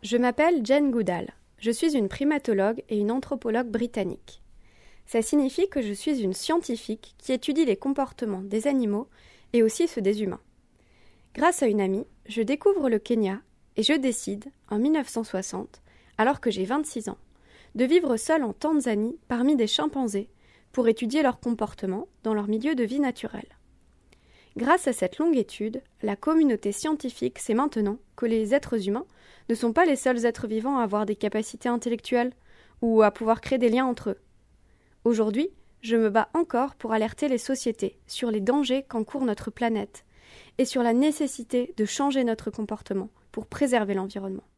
Je m'appelle Jane Goodall. Je suis une primatologue et une anthropologue britannique. Ça signifie que je suis une scientifique qui étudie les comportements des animaux et aussi ceux des humains. Grâce à une amie, je découvre le Kenya et je décide, en 1960, alors que j'ai 26 ans, de vivre seule en Tanzanie parmi des chimpanzés pour étudier leur comportement dans leur milieu de vie naturel. Grâce à cette longue étude, la communauté scientifique sait maintenant que les êtres humains ne sont pas les seuls êtres vivants à avoir des capacités intellectuelles ou à pouvoir créer des liens entre eux. Aujourd'hui, je me bats encore pour alerter les sociétés sur les dangers qu'encourt notre planète et sur la nécessité de changer notre comportement pour préserver l'environnement.